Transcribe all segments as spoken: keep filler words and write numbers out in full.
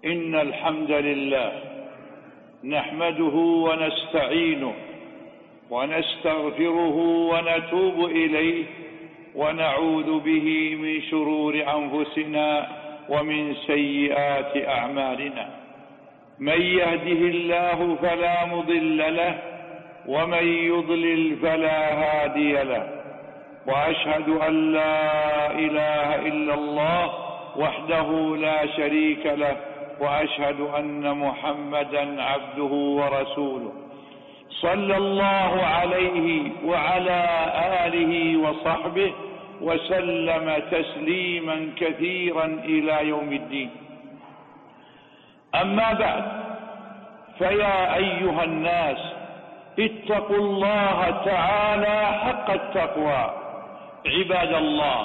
إن الحمد لله نحمده ونستعينه ونستغفره ونتوب إليه ونعوذ به من شرور أنفسنا ومن سيئات أعمالنا. من يهده الله فلا مضل له ومن يضلل فلا هادي له، وأشهد أن لا إله إلا الله وحده لا شريك له، وأشهد أن محمدا عبده ورسوله، صلى الله عليه وعلى آله وصحبه وسلم تسليما كثيرا إلى يوم الدين. أما بعد، فيا أيها الناس اتقوا الله تعالى حق التقوى. عباد الله،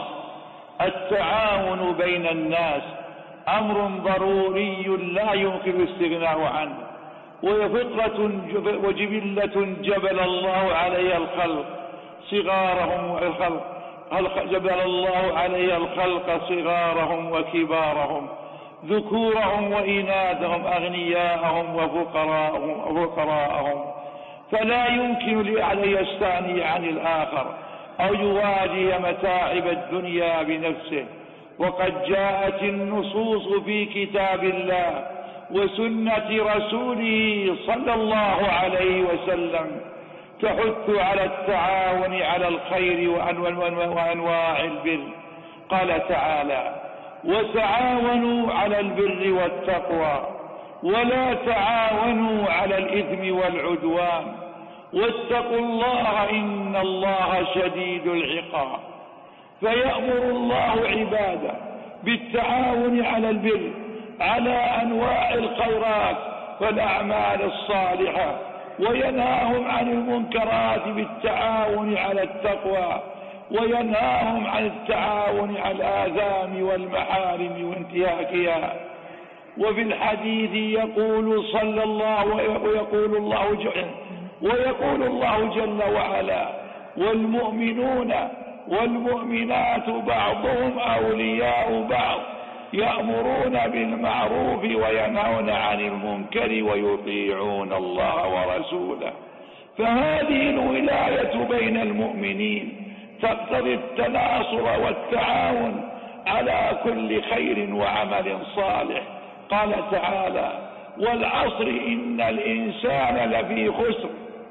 التعاون بين الناس أمر ضروري لا يمكن الاستغناء عنه، وهي فطرة وجبلة جبل الله عليها الخلق صغارهم والخلق جبل الله عليها الخلق صغارهم وكبارهم، ذكورهم وإناثهم، أغنياءهم وفقراءهم, وفقراءهم فلا يمكن لأحد يستغني عن الآخر أو يواجه متاعب الدنيا بنفسه. وقد جاءت النصوص في كتاب الله وسنة رسوله صلى الله عليه وسلم تحث على التعاون على الخير وأنواع البر. قال تعالى: وتعاونوا على البر والتقوى ولا تعاونوا على الإثم والعدوان واتقوا الله إن الله شديد العقاب. فيأمر الله عباده بالتعاون على البر على أنواع الخيرات والأعمال الصالحة، وينهاهم عن المنكرات بالتعاون على التقوى، وينهاهم عن التعاون على الآثام والمحارم وانتهاكها. وفي الحديث يقول صلى الله ويقول الله جل ويقول الله جل وعلا: والمؤمنون والمؤمنات بعضهم أولياء بعض يأمرون بالمعروف وينهون عن المنكر ويطيعون الله ورسوله. فهذه الولاية بين المؤمنين تقتضي التناصر والتعاون على كل خير وعمل صالح. قال تعالى: والعصر إن الإنسان لفي خسر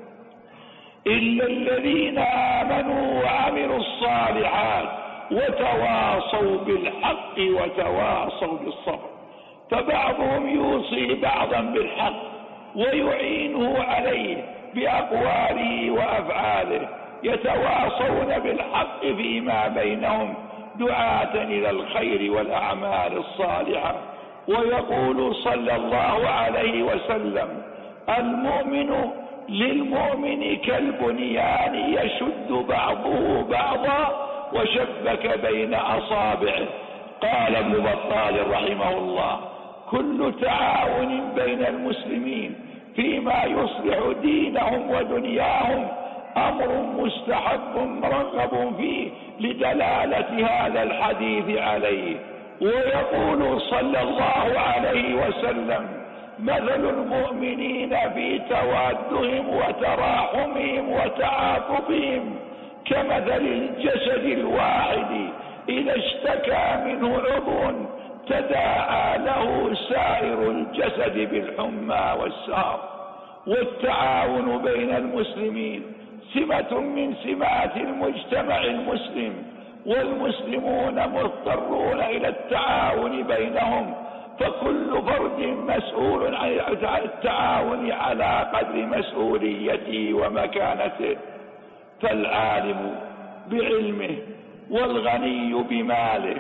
إلا الذين آمنوا وعملوا الصالحات وتواصوا بالحق وتواصوا بالصبر. فبعضهم يوصي بعضا بالحق ويعينه عليه بأقواله وأفعاله، يتواصون بالحق فيما بينهم دعاة إلى الخير والأعمال الصالحة. ويقول صلى الله عليه وسلم: المؤمن للمؤمن كالبنيان يشد بعضه بعضا وشبك بين أصابعه. قال ابن بطال رحمه الله: كل تعاون بين المسلمين فيما يصلح دينهم ودنياهم أمر مستحب مرغب فيه لدلالة هذا الحديث عليه. ويقول صلى الله عليه وسلم: مثل المؤمنين في توادهم وتراحمهم وتعاطفهم كمثل الجسد الواحد إذا اشتكى منه عضو تداعى له سائر الجسد بالحمى والسهر. والتعاون بين المسلمين سمة من سمات المجتمع المسلم، والمسلمون مضطرون إلى التعاون بينهم، فكل فرد مسؤول عن التعاون على قدر مسؤوليته ومكانته. فالعالم بعلمه والغني بماله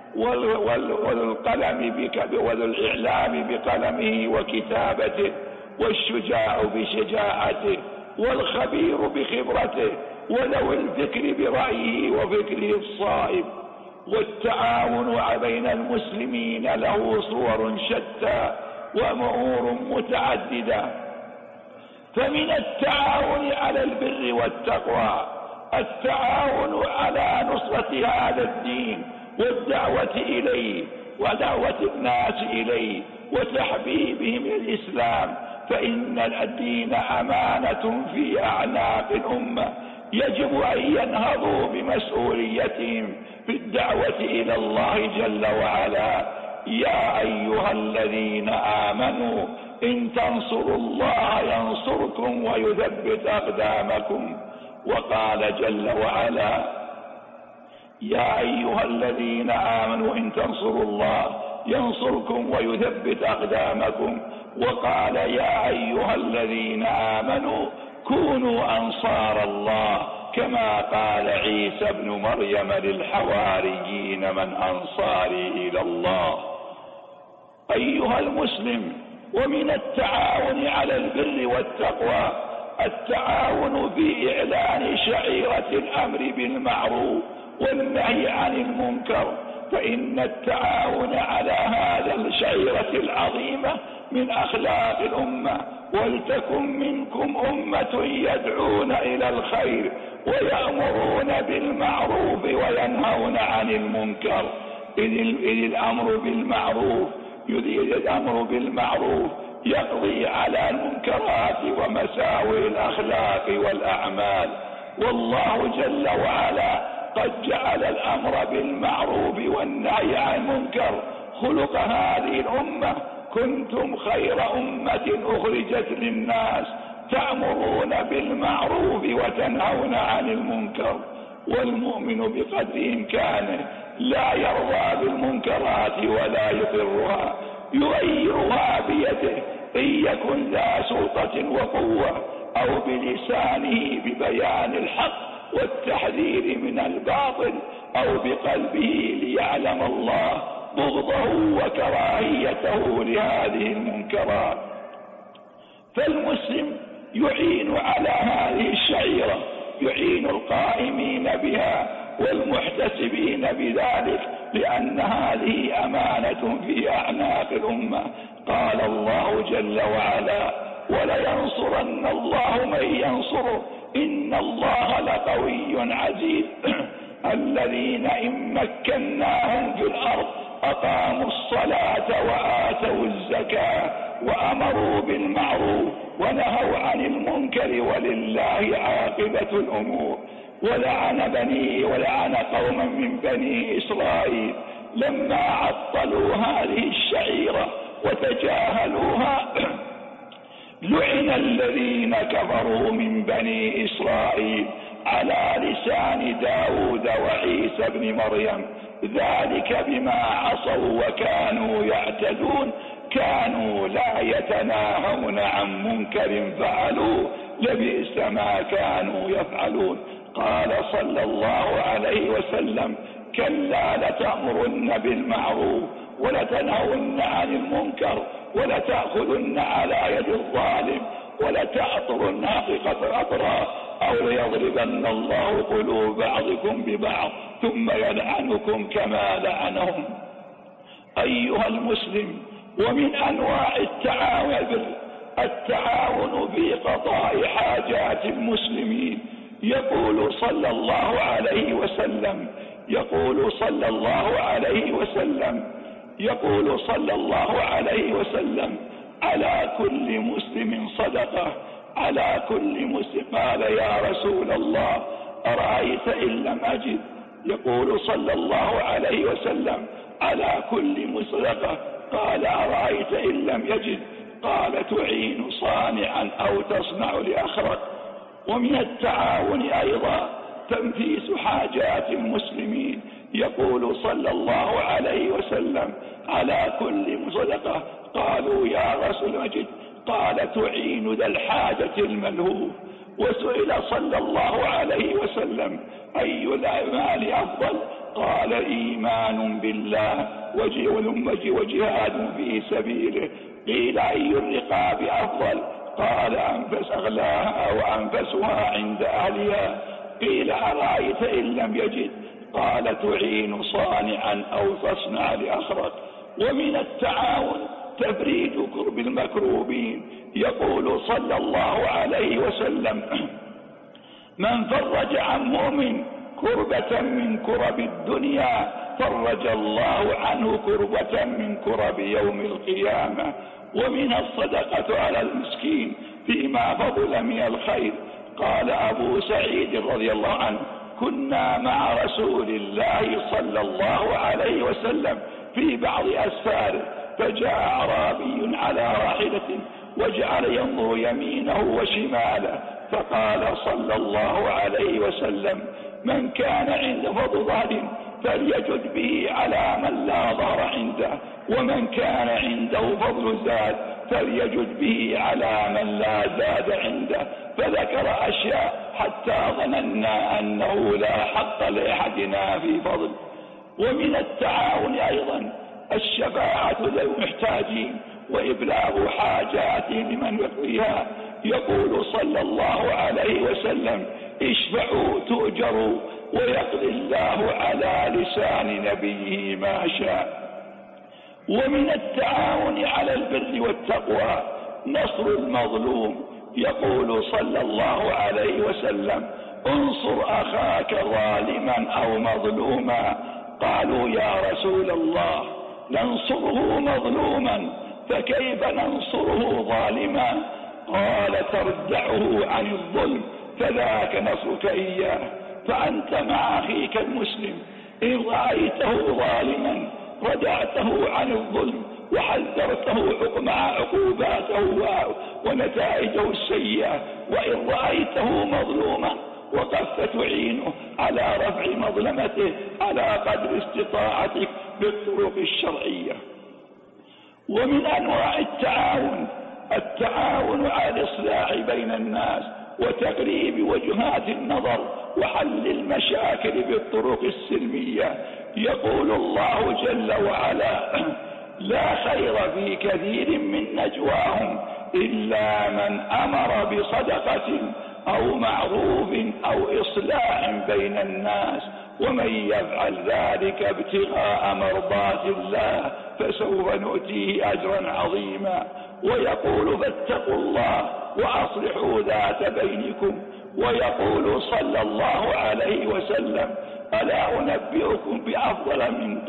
والقلم والإعلام بقلمه وكتابته والشجاع بشجاعته والخبير بخبرته وذوي الفكر برأيه وفكره الصائب. والتعاون بين المسلمين له صور شتى وأمور متعددة. فمن التعاون على البر والتقوى التعاون على نصرة هذا الدين والدعوة إليه ودعوة الناس إليه وتحبيبهم للإسلام، فإن الدين أمانة في أعناق الأمة، يجب أن ينهضوا بمسؤوليتهم في الدعوة إلى الله جل وعلا. يا أيها الذين آمنوا إن تنصروا الله ينصركم ويثبت أقدامكم. وقال جل وعلا: يا أيها الذين آمنوا إن تنصروا الله ينصركم ويثبت أقدامكم. وقال: يا أيها الذين آمنوا كونوا أنصار الله، كما قال عيسى بن مريم للحواريين: من أنصاري إلى الله. أيها المسلم، ومن التعاون على البر والتقوى التعاون في إعلان شعيرة الأمر بالمعروف والنهي عن المنكر، فإن التعاون على هذا الشعيرة العظيمة من أخلاق الأمة. ولتكن منكم أمة يدعون إلى الخير ويأمرون بالمعروف وينهون عن المنكر. إذ الأمر بالمعروف يريد الأمر بالمعروف يقضي على المنكرات ومساوئ الأخلاق والأعمال. والله جل وعلا قد جعل الأمر بالمعروف والنهي عن المنكر خلق هذه الأمة: كنتم خير أمة أخرجت للناس تأمرون بالمعروف وتنهون عن المنكر. والمؤمن بقدر إمكانه لا يرضى بالمنكرات ولا يقرها، يغيرها بيده إن يكن ذا سلطة وقوة، أو بلسانه ببيان الحق والتحذير من الباطل، أو بقلبه ليعلم الله بغضه وكراهيته لهذه المنكرات. فالمسلم يعين على هذه الشعيرة، يعين القائمين بها والمحتسبين بذلك، لأن هذه أمانة في أعناق الأمة. قال الله جل وعلا: ولينصرن الله من ينصره إن الله لقوي عزيز. الذين إن مكناهم في الأرض أقاموا الصلاة وآتوا الزكاة وأمروا بالمعروف ونهوا عن المنكر ولله عاقبة الأمور. ولعن بني ولعن قوما من بني إسرائيل لما عطلوا هذه الشعيرة وتجاهلوها. لعن الذين كفروا من بني إسرائيل على لسان داود وعيسى بن مريم، ذلك بما عصوا وكانوا يعتدون، كانوا لا يتناهون عن منكر فعلوه، لبئس ما كانوا يفعلون. قال صلى الله عليه وسلم: كلا لتأمرن بالمعروف ولتنهون عن المنكر ولتأخذن على يد الظالم ولتعطرن حقيقة أطرا أو ليضربن الله قلوب بعضكم ببعض ثم يلعنكم كما لعنهم. أيها المسلم، ومن أنواع التعاون التعاون في قضاء حاجات المسلمين. يقول صلى الله عليه وسلم يقول صلى الله عليه وسلم يقول صلى الله عليه وسلم على كل مسلم صدقة، على كل مسلم. قال: يا رسول الله أرأيت إن لم أجد؟ يقول صلى الله عليه وسلم: على كل صدقة. قال: أرأيت إن لم يجد؟ قال: تعين صانعا أو تصنع لأخرك. ومن التعاون أيضا تنفيس حاجات المسلمين. يقول صلى الله عليه وسلم: على كل صدقة. قالوا: يا رسول مجد؟ قال: تعين ذا الحاجة الملهوف. وسئل صلى الله عليه وسلم: أي الأعمال أفضل؟ قال: إيمان بالله وجهاد في سبيله. قيل: أي الرقاب أفضل؟ قال: أنفس أغلاها وأنفسها عند أهلها. قيل: أرأيت إن لم يجد؟ قال: تعين صانعا أو تصنع لأخرك. ومن التعاون تفريج كرب المكروبين. يقول صلى الله عليه وسلم: من فرج عن مؤمن كربة من كرب الدنيا فرج الله عنه كربة من كرب يوم القيامة. ومن الصدقة على المسكين فيما فضل من الخير. قال أبو سعيد رضي الله عنه: كنا مع رسول الله صلى الله عليه وسلم في بعض أسفاره، فجاء أعرابي على راحلة وجعل ينظر يمينه وشماله، فقال صلى الله عليه وسلم: من كان عند فضل ظهر فليجد به على من لا ظهر عنده، ومن كان عنده فضل زاد فليجد به على من لا زاد عنده. فذكر أشياء حتى ظننا أنه لا حق لأحدنا في فضل. ومن التعاون أيضا الشفاعة للمحتاجين وإبلاغ حاجاتهم لمن يقضيها. يقول صلى الله عليه وسلم: اشفعوا تؤجروا ويقضي الله على لسان نبيه ما شاء. ومن التعاون على البر والتقوى نصر المظلوم. يقول صلى الله عليه وسلم: انصر أخاك ظالما أو مظلوما. قالوا: يا رسول الله ننصره مظلوما فكيف ننصره ظالما؟ قال: تردعه عن الظلم فذاك نصرك إياه. فأنت مع أخيك المسلم إن رأيته ظالما ردعته عن الظلم وحذرته مع عقوباته ونتائجه السيئة، وإن رأيته مظلوما وقفت تعينه على رفع مظلمته على قدر استطاعتك بالطرق الشرعية. ومن أنواع التعاون التعاون على الإصلاح بين الناس وتقريب وجهات النظر وحل المشاكل بالطرق السلمية. يقول الله جل وعلا: لا خير في كثير من نجواهم إلا من أمر بصدقة أو معروف أو إصلاح بين الناس، ومن يفعل ذلك ابتغاء مرضات الله فسوف نؤتيه أجرا عظيما. ويقول: فاتقوا الله وأصلحوا ذات بينكم. ويقول صلى الله عليه وسلم: ألا أنبئكم بأفضل من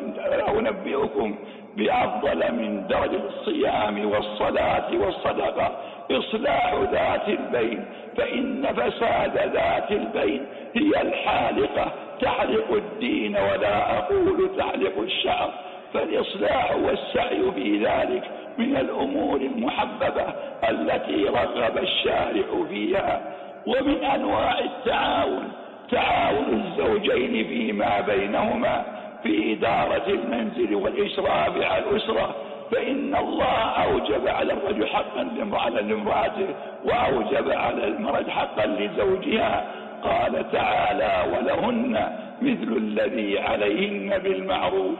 ألا أنبئكم بأفضل من درجة الصيام والصلاة والصدقة إصلاح ذات البين، فإن فساد ذات البين هي الحالقة تحلق الدين ولا أقول تحلق الشعر. فالإصلاح والسعي في ذلك من الأمور المحببة التي رغب الشارع فيها. ومن أنواع التعاون تعاون الزوجين فيما بينهما في إدارة المنزل والإشراف على الأسرة، فإن الله أوجب على الرجل حقا لامرأته وأوجب على المرأة حقا لزوجها. قال تعالى: ولهن مثل الذي عليهن بالمعروف.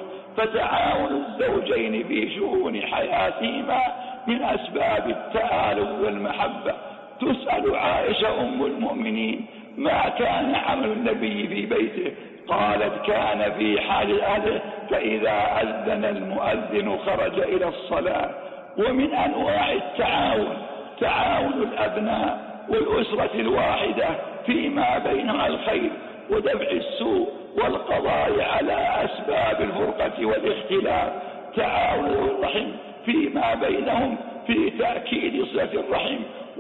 فتعاون الزوجين في شؤون حياتهما من أسباب التآلف والمحبة. تسأل عائشة أم المؤمنين: ما كان عمل النبي في بيته؟ قالت: كان في حال أهله فإذا أذن المؤذن خرج إلى الصلاة. ومن أنواع التعاون تعاون الأبناء والأسرة الواحدة فيما بينها الخير ودفع السوء والقضاء على أسباب الفرقة والاختلاف. تعاون الرحم فيما بينهم في تأكيد صلة الرحم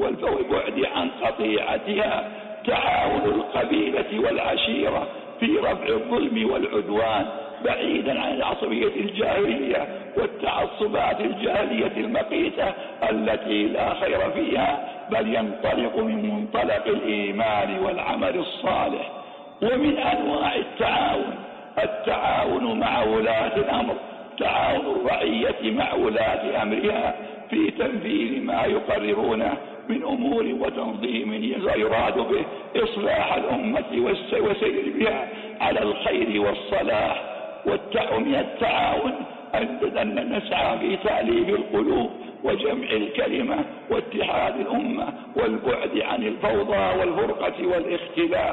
والبعد عن قطيعتها. تعاون القبيلة والعشيرة في رفع الظلم والعدوان بعيدا عن العصبية الجاهلية والتعصبات الجاهلية المقيتة التي لا خير فيها، بل ينطلق من منطلق الإيمان والعمل الصالح. ومن أنواع التعاون التعاون مع ولاة الأمر، تعاون الرعية مع ولاة أمرها في تنفيذ ما يقررونه من أمور وتنظيم يراد به إصلاح الأمة والسير بها على الخير والصلاح. ومن التعاون أن نسعى في تأليف القلوب وجمع الكلمة واتحاد الأمة والبعد عن الفوضى والفرقة والاختلاف.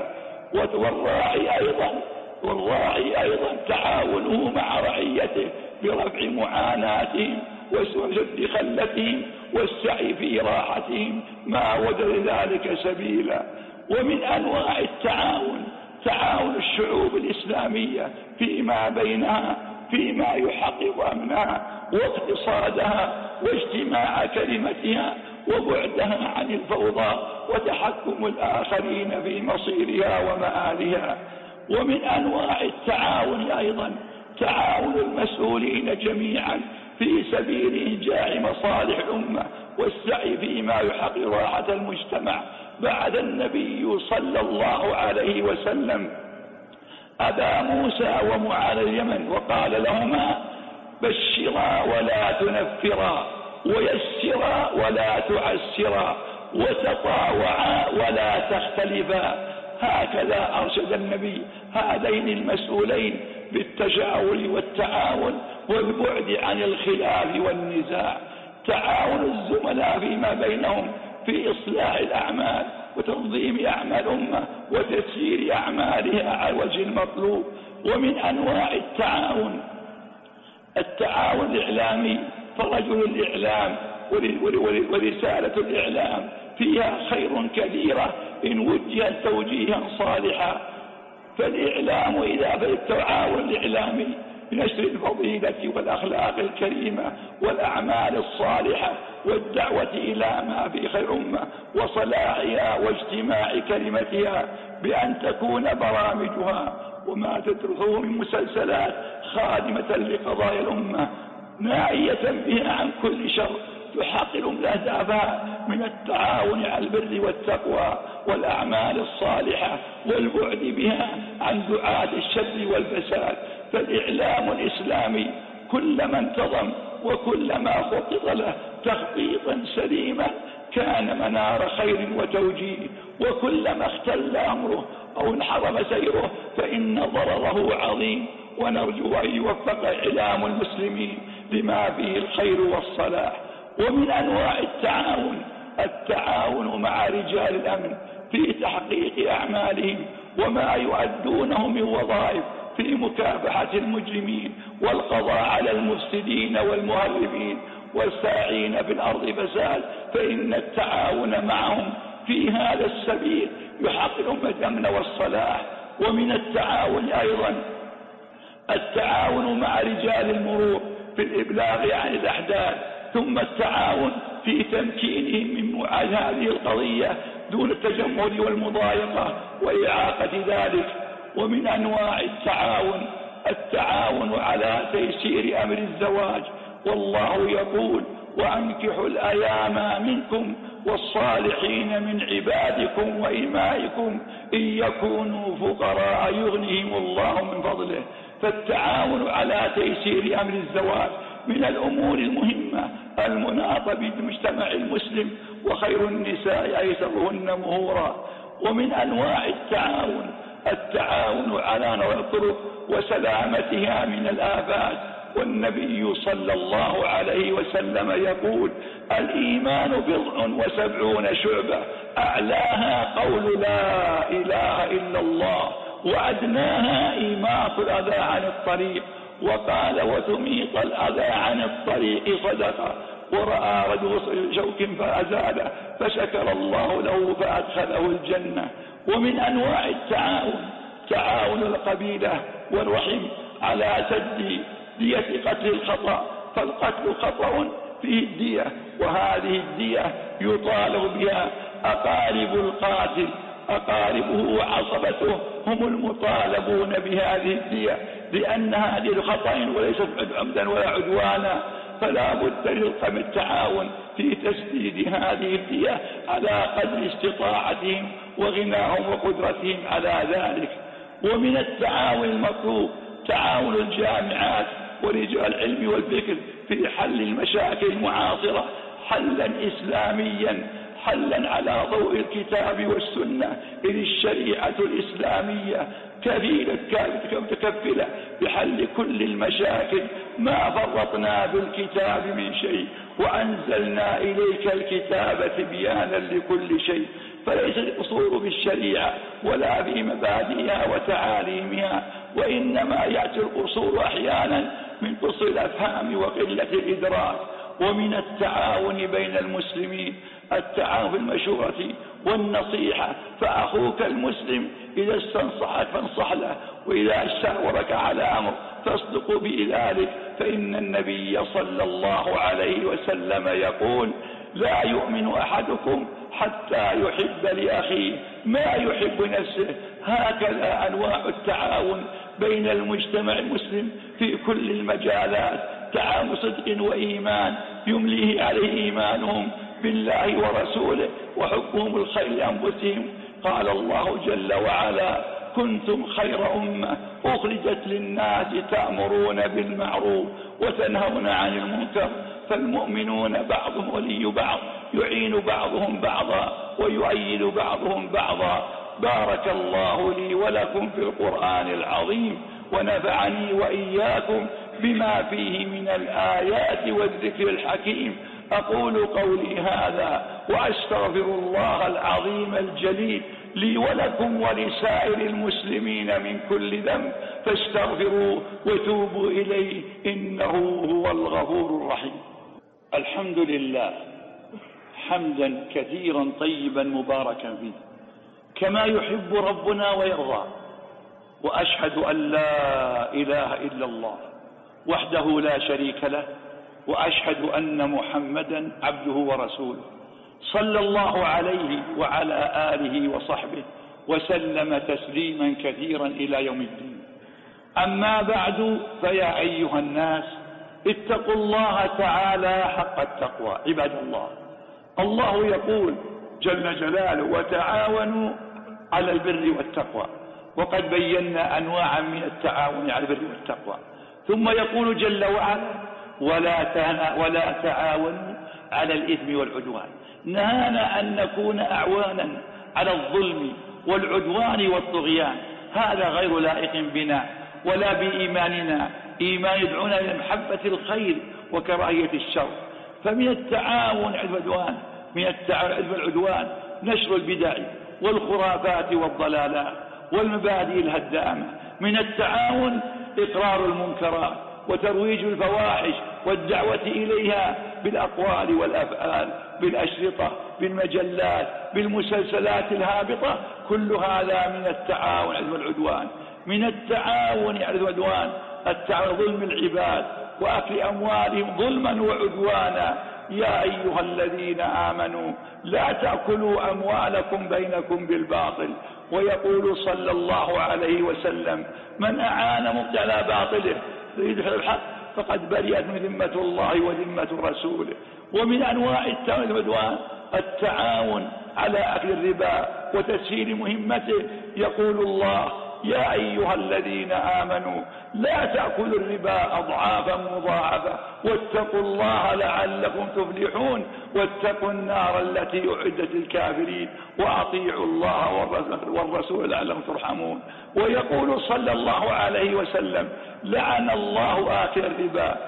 والراعي أيضا والراعي أيضا تعاونه مع رعيته برفع معاناتهم وسد خلتهم والسعي في راحتهم ما وجد ذلك سبيلا. ومن أنواع التعاون تعاون الشعوب الإسلامية فيما بينها فيما يحقق أمنها واقتصادها واجتماع كلمتها وبعدها عن الفوضى وتحكم الآخرين في مصيرها ومآلها. ومن أنواع التعاون أيضا تعاون المسؤولين جميعا في سبيل إنجاح مصالح الأمة والسعي فيما يحقق راحة المجتمع. بعد النبي صلى الله عليه وسلم أبا موسى ومعاذ اليمن وقال لهما بشرا ولا تنفرا ويسرا ولا تعسرا وتطاوعا ولا تختلفا. هكذا أرشد النبي هذين المسؤولين بالتجاور والتعاون والبعد عن الخلاف والنزاع. تعاون الزملاء فيما بينهم في إصلاح الأعمال وتنظيم أعمال الأمة وتسيير أعمالها على الوجه المطلوب. ومن أنواع التعاون التعاون الإعلامي، فرجل الإعلام ورسالة الإعلام فيها خير كثيرة إن وجهت توجيها صالحا. فالإعلام إذا بالتعاون الإعلامي بنشر الفضيلة والأخلاق الكريمة والأعمال الصالحة والدعوة إلى ما في خير أمة وصلاحها واجتماع كلمتها بأن تكون برامجها وما تدرسه من مسلسلات خادمة لقضايا الأمة ناعية بها عن كل شر تحقق الأهداف من التعاون على البر والتقوى والأعمال الصالحة والبعد بها عن دعاة الشر والفساد. فالإعلام الإسلامي كلما انتظم وكلما خطط له تخطيطا سليما كان منار خير وتوجيه، وكلما اختل أمره أو انحرم سيره فإن ضرره عظيم. ونرجو أن يوفق إعلام المسلمين لما فيه الخير والصلاح. ومن أنواع التعاون التعاون مع رجال الأمن في تحقيق أعمالهم وما يؤدونه من وظائف في مكافحة المجرمين والقضاء على المفسدين والمهربين والساعين في الأرض فساد، فإن التعاون معهم في هذا السبيل يحقق الأمن والصلاح. ومن التعاون أيضا التعاون مع رجال المرور في الإبلاغ عن الأحداث، ثم التعاون في تمكينهم من معالجة هذه القضية دون التجمهر والمضايقة وإعاقة ذلك. ومن أنواع التعاون التعاون على تيسير أمر الزواج، والله يقول وأنكحوا الأيام منكم والصالحين من عبادكم وإمائكم إن يكونوا فقراء يغنيهم الله من فضله. فالتعاون على تيسير أمر الزواج من الأمور المهمة المناطة بالمجتمع المسلم، وخير النساء أيسرهن مهورا. ومن أنواع التعاون التعاون على نوع الطرق وسلامتها من الآفات، والنبي صلى الله عليه وسلم يقول الإيمان بضع وسبعون شعبة أعلاها قول لا إله إلا الله وأدناها إماط الأذى عن الطريق، وقال وتميط الأذى عن الطريق صدقة، ورأى رجل شوك فأزاله فشكر الله له فأدخله الجنة. ومن أنواع التعاون تعاون القبيلة والرحم على سد دية قتل الخطأ، فالقتل خطأ فيه الدية، وهذه الدية يطالب بها أقارب القاتل، أقاربه وعصبته هم المطالبون بهذه الدية، لأن هذه الخطأ وليست عمدا ولا عدوانا، فلا بد للقم التعاون في تسديد هذه الدية على قدر استطاعتهم وغناهم وقدرتهم على ذلك. ومن التعاون المطلوب تعاون الجامعات ورجال العلم والفكر في حل المشاكل المعاصرة حلا إسلاميا، حلا على ضوء الكتاب والسنة، إذ الشريعة الإسلامية كفيلة متكفلة بحل كل المشاكل، ما فرطنا في الكتاب من شيء وأنزلنا إليك الكتاب تبيانا لكل شيء. فليس القصور في الشريعة ولا في مبادئها وتعاليمها، وإنما يأتي القصور أحيانا من قصر الأفهام وقلة الإدراك. ومن التعاون بين المسلمين التعاون في المشورة والنصيحة فأخوك المسلم إذا استنصحك فانصح له، وإذا استشارك على أمر فاصدق بذلك، فإن النبي صلى الله عليه وسلم يقول: لا يؤمن أحدكم حتى يحب لأخيه ما يحب نفسه. هكذا أنواع التعاون بين المجتمع المسلم في كل المجالات، تعاون صدق وإيمان يمليه عليه إيمانهم بالله ورسوله وحبهم الخير لأنفسهم. قال الله جل وعلا: كنتم خير أمة أخرجت للناس تأمرون بالمعروف وتنهون عن المنكر. فالمؤمنون بعضهم ولي بعض، يعين بعضهم بعضا ويؤيد بعضهم بعضا. بارك الله لي ولكم في القرآن العظيم، ونفعني وإياكم بما فيه من الآيات والذكر الحكيم. أقول قولي هذا وأستغفر الله العظيم الجليل لي ولكم ولسائر المسلمين من كل ذنب، فاستغفروه وتوبوا إليه إنه هو الغفور الرحيم. الحمد لله حمدا كثيرا طيبا مباركا فيه كما يحب ربنا ويرضى، وأشهد أن لا إله إلا الله وحده لا شريك له، وأشهد أن محمدا عبده ورسوله، صلى الله عليه وعلى آله وصحبه وسلم تسليما كثيرا إلى يوم الدين. أما بعد، فيا أيها الناس اتقوا الله تعالى حق التقوى. عباد الله، الله يقول جل جلاله: وتعاونوا على البر والتقوى. وقد بينا أنواعا من التعاون على البر والتقوى. ثم يقول جل وعلا: ولا ولا تعاونوا على الإثم والعدوان. نهانا أن نكون أعوانا على الظلم والعدوان والطغيان، هذا غير لائق بنا ولا بإيماننا. إيمان يدعونا إلى محبة الخير وكراهية الشر. فمن التعاون على العدوان من التعاون على العدوان نشر البدع والخرافات والضلالات والمبادئ الهدامة. من التعاون إقرار المنكرات وترويج الفواحش والدعوة إليها بالأقوال والأفعال، بالأشرطة، بالمجلات، بالمسلسلات الهابطة. كل هذا من التعاون على العدوان. من التعاون على العدوان التعاون ظلم العباد وأكل أموالهم ظلما وعدوانا. يا أيها الذين آمنوا لا تأكلوا أموالكم بينكم بالباطل. ويقول صلى الله عليه وسلم: من أعان مبتلى باطله ليدحض الحق فقد برئت من ذمة الله وذمة رسوله. ومن أنواع التعاون العدوان التعاون على أكل الربا وتسهيل مهمته. يقول الله: يا أيها الذين آمنوا لا تأكلوا الربا أضعافا مضاعفة واتقوا الله لعلكم تفلحون واتقوا النار التي أعدت للكافرين وأطيعوا الله والرسول لعلكم ترحمون. ويقول صلى الله عليه وسلم: لعن الله آكل الربا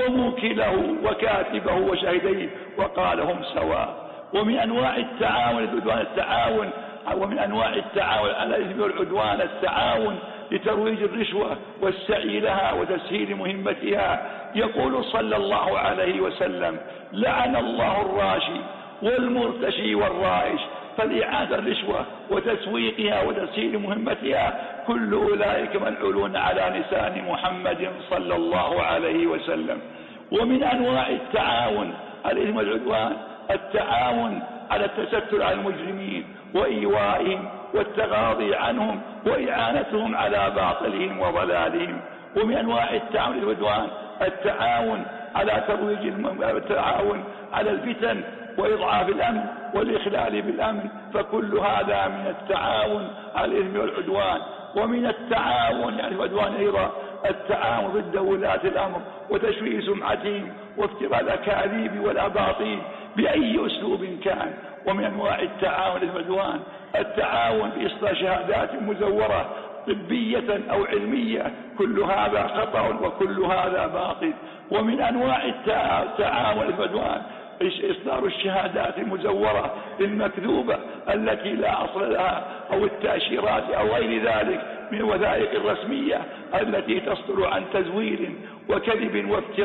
وموكله وكاتبه وشهديه وقال هم سواء. ومن أنواع التعاون التعاون ومن أنواع التعاون على الإثم والعدوان التعاون لترويج الرشوة والسعي لها وتسهيل مهمتها. يقول صلى الله عليه وسلم: لعن الله الراشي والمرتشي والرائش. فالإعادة الرشوة وتسويقها وتسهيل مهمتها كل أولئك ملعونون على لسان محمد صلى الله عليه وسلم. ومن أنواع التعاون على الإثم والعدوان التعاون على التستر على المجرمين وإيوائهم والتغاضي عنهم وإعانتهم على باطلهم وضلالهم. ومن أنواع التعاون والعدوان التعاون على ترويج التعاون على الفتن وإضعاف الأمن والإخلال بالأمن. فكل هذا من التعاون على الإثم والعدوان. ومن التعاون يعني العدوان أيضا التعاون ضد ولاة الأمر وتشويه سمعتهم وافتراء الأكاذيب والأباطيل بأي أسلوب كان. ومن أنواع التعاون العدوان التعاون بإصلاح شهادات مزورة طبية أو علمية. كل هذا خطأ وكل هذا باطل. ومن أنواع التعاون العدوان إصدار الشهادات المزورة المكذوبة التي لا أصل لها أو التأشيرات أو غير ذلك من الوثائق الرسمية التي تصدر عن تزوير وكذب وافتراء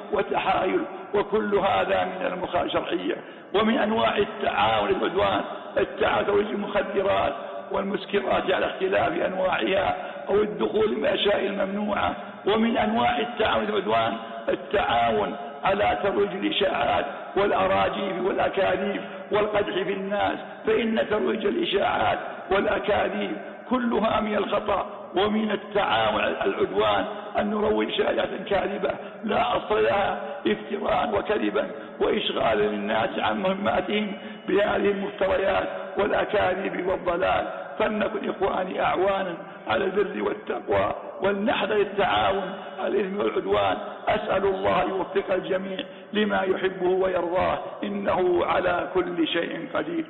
وتحايل، وكل هذا من المخالفة الشرعية. ومن أنواع التعاون العدوان التعاون المخدرات والمسكرات على اختلاف أنواعها أو الدخول بالأشياء الممنوعة. ومن أنواع التعاون العدوان التعاون على ترويج الإشاعات والأراجيف والأكاذيب والقدح في الناس، فإن ترويج الإشاعات والأكاذيب كلها من الخطأ. ومن التعاون العدوان أن نروج شائعات كاذبة لا أصل لها افتراء وكذبا وإشغال للناس عن مهماتهم بهذه المفتريات والأكاذيب والضلال. فلنكن إخواني أعوانا على البر والتقوى، ولنحذر التعاون على الإثم والعدوان. أسأل الله يوفق الجميع لما يحبه ويرضاه، إنه على كل شيء قدير.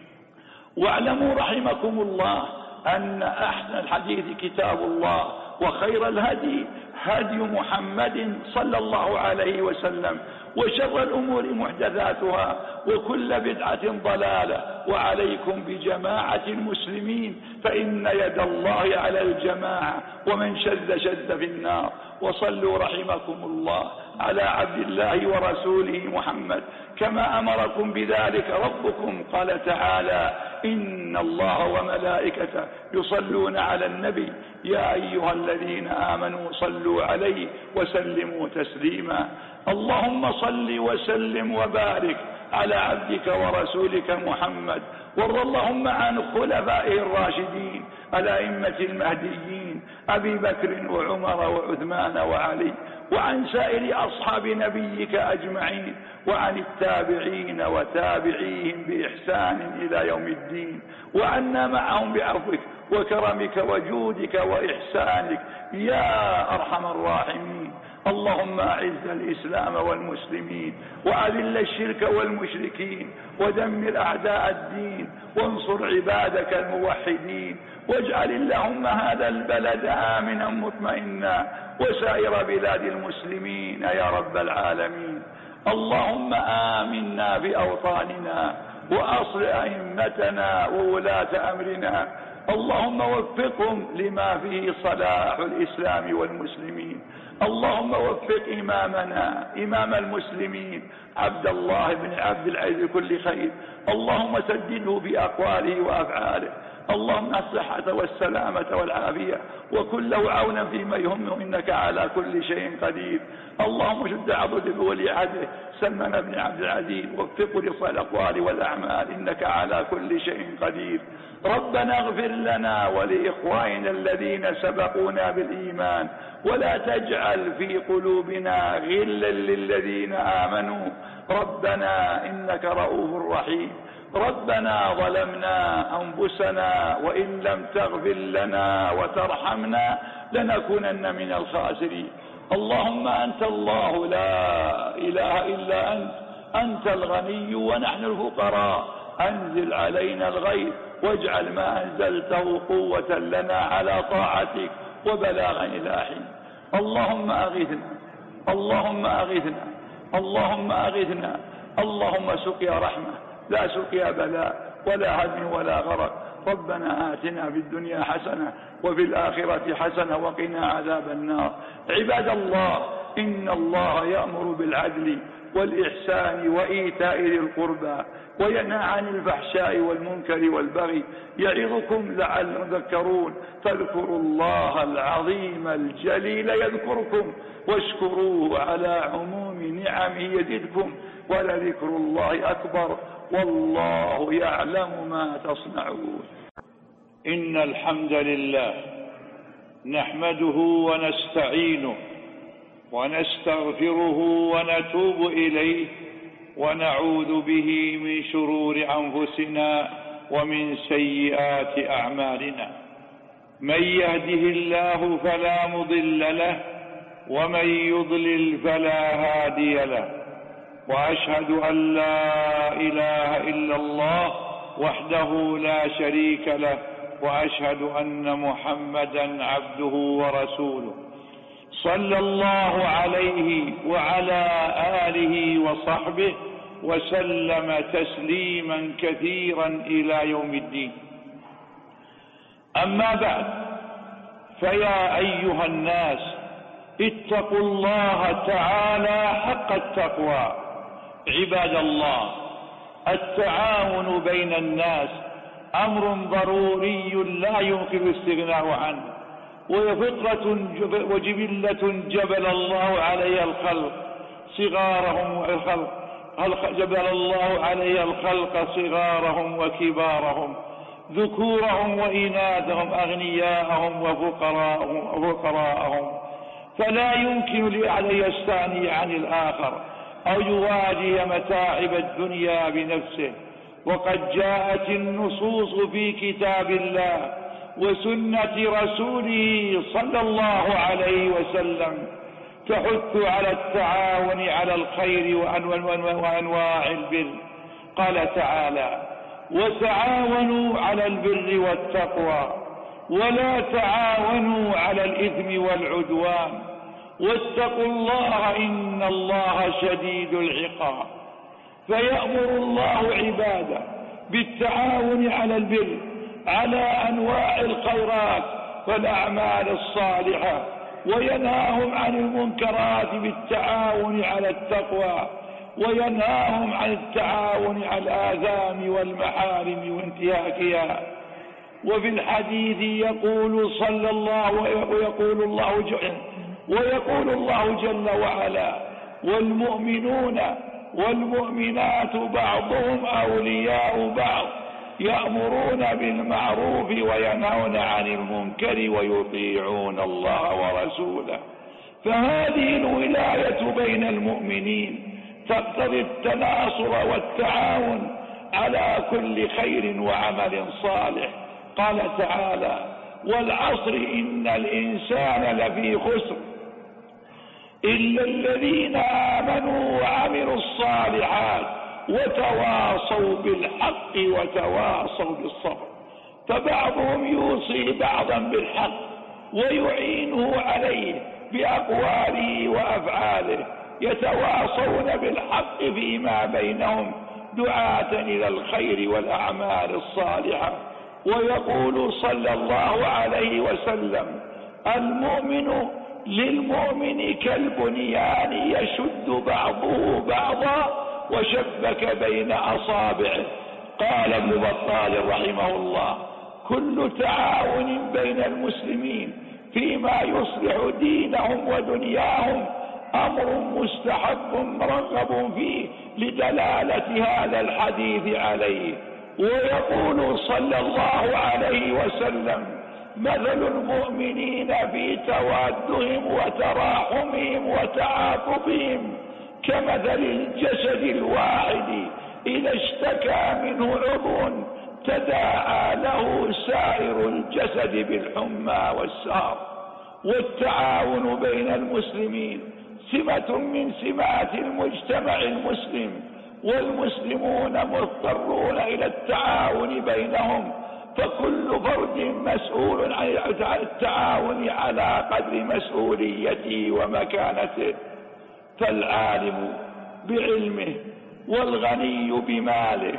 واعلموا رحمكم الله أن أحسن الحديث كتاب الله، وخير الهدي هدي محمد صلى الله عليه وسلم، وشر الأمور محدثاتها، وكل بدعة ضلالة. وعليكم بجماعة المسلمين، فإن يد الله على الجماعة، ومن شذ شذ في النار. وصلوا رحمكم الله على عبد الله ورسوله محمد كما أمركم بذلك ربكم. قال تعالى: إن الله وملائكته يصلون على النبي يا أيها الذين آمنوا صلوا عليه وسلموا تسليما. اللهم صل وسلم وبارك على عبدك ورسولك محمد، وارض اللهم عن خلفائه الراشدين الأئمة المهديين أبي بكر وعمر وعثمان وعلي، وعن سائر أصحاب نبيك أجمعين، وعن التابعين وتابعيهم بإحسان إلى يوم الدين، وعنا معهم بعفوك وكرمك وجودك وإحسانك يا أرحم الراحمين. اللهم أعز الإسلام والمسلمين، وأذل الشرك والمشركين، ودمر أعداء الدين، وانصر عبادك الموحدين، واجعل اللهم هذا البلد آمنا مطمئنا، وسائر بلاد المسلمين يا رب العالمين. اللهم آمنا بأوطاننا، وأصل أئمتنا وولاة أمرنا، اللهم وفقهم لما فيه صلاح الإسلام والمسلمين. اللهم وفق إمامنا إمام المسلمين عبد الله بن عبد العزيز بكل خير، اللهم سدده بأقواله وأفعاله، اللهم الصحة والسلامة والعافية، وكله عونا فيما يهمه، إنك على كل شيء قدير. اللهم شد عضده ولي عهده سلمان بن عبد العزيز، وفقه لصالح الأقوال والأعمال، إنك على كل شيء قدير. ربنا اغفر لنا ولإخواننا الذين سبقونا بالإيمان، ولا تجعل في قلوبنا غلا للذين آمنوا، ربنا إنك رؤوف رحيم. ربنا ظلمنا أنفسنا وإن لم تغفر لنا وترحمنا لنكونن من الخاسرين. اللهم أنت الله لا إله إلا أنت، أنت الغني ونحن الفقراء، أنزل علينا الغيث واجعل ما أنزلته قوة لنا على طاعتك وبلاغا إلى حين. اللهم أغثنا، اللهم أغثنا، اللهم أغثنا، اللهم سقيا رحمة لا سقيا بلاء ولا هدم ولا غرق. ربنا آتنا في الدنيا حسنة وفي الآخرة حسنة وقنا عذاب النار. عباد الله، إن الله يأمر بالعدل والإحسان وإيتاء ذي القربى، وينهى عن الفحشاء والمنكر والبغي، يعظكم لعلكم تذكرون. فاذكروا الله العظيم الجليل يذكركم، واشكروه على عموم نعمه يزدكم، ولذكر الله أكبر، والله يعلم ما تصنعون. إن الحمد لله نحمده ونستعينه ونستغفره ونتوب إليه، ونعوذ به من شرور أنفسنا ومن سيئات أعمالنا. من يهده الله فلا مضل له، ومن يضلل فلا هادي له، وأشهد أن لا إله إلا الله وحده لا شريك له، وأشهد أن محمدا عبده ورسوله، صلى الله عليه وعلى آله وصحبه وسلم تسليما كثيرا إلى يوم الدين. أما بعد، فيا أيها الناس، اتقوا الله تعالى حق التقوى. عباد الله، التعاون بين الناس أمر ضروري لا يمكن الاستغناء عنه، وهي فطرة وجبلة جبل الله عليها الخلق صغارهم والخلق جبل الله عليها الخلق صغارهم وكبارهم، ذكورهم وإناثهم، أغنياءهم وفقراءهم, وفقراءهم، فلا يمكن لأحد يستغني عن الآخر أو يواجه متاعب الدنيا بنفسه. وقد جاءت النصوص في كتاب الله وسنة رسوله صلى الله عليه وسلم تحث على التعاون على الخير وأنواع البر. قال تعالى: وتعاونوا على البر والتقوى ولا تعاونوا على الإثم والعدوان واتقوا الله إن الله شديد العقاب. فيأمر الله عباده بالتعاون على البر على أنواع الخيرات والأعمال الصالحة، وينهاهم عن المنكرات بالتعاون على التقوى، وينهاهم عن التعاون على الآثام والمحارم وانتهاكها. وفي الحديث يقول صلى الله ويقول الله جل ويقول الله جل وعلا: والمؤمنون والمؤمنات بعضهم أولياء بعض يأمرون بالمعروف وينهون عن المنكر ويطيعون الله ورسوله. فهذه الولاية بين المؤمنين تقتضي التناصر والتعاون على كل خير وعمل صالح. قال تعالى: والعصر إن الإنسان لفي خسر إلا الذين آمنوا وعملوا الصالحات وتواصوا بالحق وتواصوا بالصبر. فبعضهم يوصي بعضا بالحق ويعينه عليه بأقواله وأفعاله، يتواصون بالحق فيما بينهم دعاة إلى الخير والأعمال الصالحة. ويقول صلى الله عليه وسلم: المؤمن للمؤمن كالبنيان يشد بعضه بعضا وشبك بين أصابعه. قال ابن بطال رحمه الله: كل تعاون بين المسلمين فيما يصلح دينهم ودنياهم أمر مستحب مرغب فيه لدلالة هذا الحديث عليه. ويقول صلى الله عليه وسلم: مثل المؤمنين في توادهم وتراحمهم وتعاطفهم كمثل الجسد الواحد إذا اشتكى منه عضو تداعى له سائر الجسد بالحمى والسهر. والتعاون بين المسلمين سمة من سمات المجتمع المسلم، والمسلمون مضطرون إلى التعاون بينهم، فكل فرد مسؤول عن التعاون على قدر مسؤوليته ومكانته. فالعالم بعلمه والغني بماله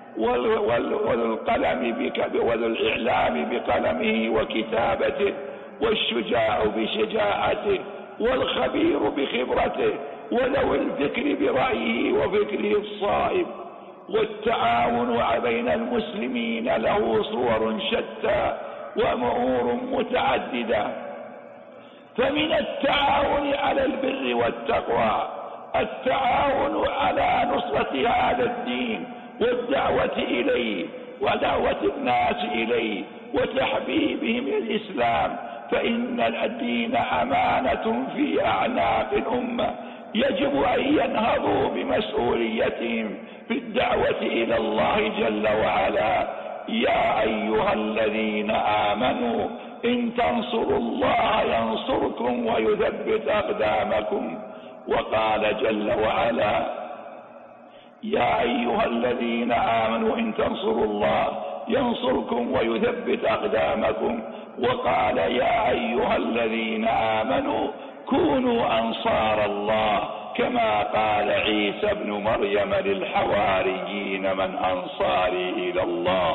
والقلم والإعلام بقلمه وكتابته والشجاع بشجاعته والخبير بخبرته وذوي الفكر برأيه وفكره الصائب. والتعاون بين المسلمين له صور شتى وأمور متعددة. فمن التعاون على البر والتقوى التعاون على نصرة هذا الدين والدعوة إليه ودعوة الناس إليه وتحبيبهم الإسلام، فإن الدين أمانة في أعناق الأمة يجب أن ينهضوا بمسؤوليتهم في الدعوة إلى الله جل وعلا. يا أيها الذين آمنوا إن تنصروا الله ينصركم ويثبت أقدامكم. وقال جل وعلا: يا أيها الذين آمنوا إن تنصروا الله ينصركم ويثبت أقدامكم. وقال: يا أيها الذين آمنوا كونوا أنصار الله، كما قال عيسى ابن مريم للحواريين: من أنصاري إلى الله.